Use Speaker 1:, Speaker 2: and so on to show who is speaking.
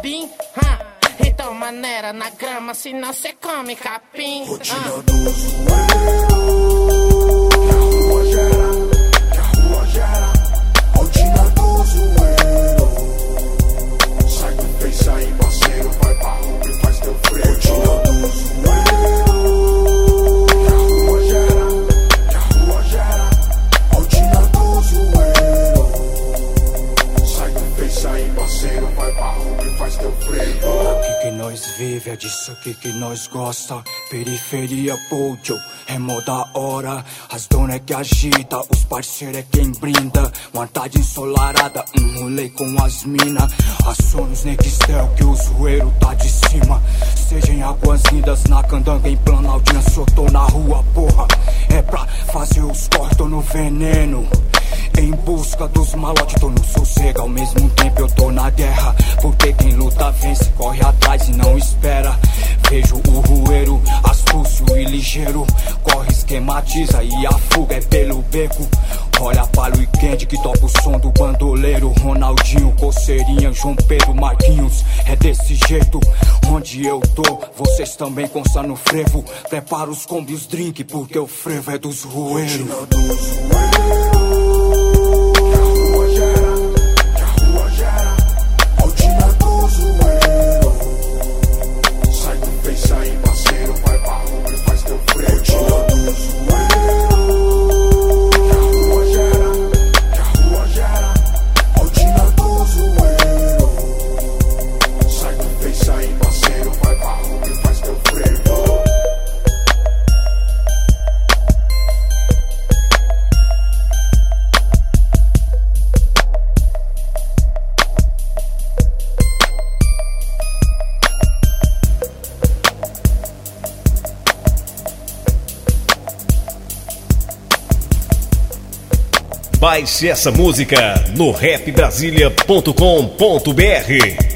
Speaker 1: capim. Então maneira na grama, senão cê come capim.
Speaker 2: Rotina do zoeiro, que a rua gera, que a rua gera. Rotina do zoeiro, sai do Face aí, parceiro, vai pra rua e faz teu freio. Rotina do zoeiro, que a rua gera, que a rua gera. Rotina do zoeiro, sai do Face aí, parceiro, vai pra rua e faz teu freio.
Speaker 3: Que nós vive, é disso aqui que nós gosta. Periferia, Pojo, é mó da hora. As donas é que agita, os parceiros é quem brinda. Uma tarde ensolarada, rolê com as mina. Aciona os Nextel que o zoeiro tá de cima. Seja em Águas Lindas, na Candanga, em Planaltina, se eu tô na rua, porra, é pra fazer os cortes, tô no veneno. Em busca dos malotes, tô no sossego, ao mesmo tempo eu tô na guerra. Porque quem luta vence, corre atrás e não espera. Vejo o rueiro, astúcio e ligeiro. Corre, esquematiza e a fuga é pelo beco. Olha para o Weekend que toca o som do bandoleiro. Ronaldinho, Coceirinha, João Pedro, Marquinhos. É desse jeito, onde eu tô, vocês também constam no frevo. Prepara os combos e os drink, porque o frevo é dos rueiros.
Speaker 4: Baixe essa música no rapbrasilia.com.br.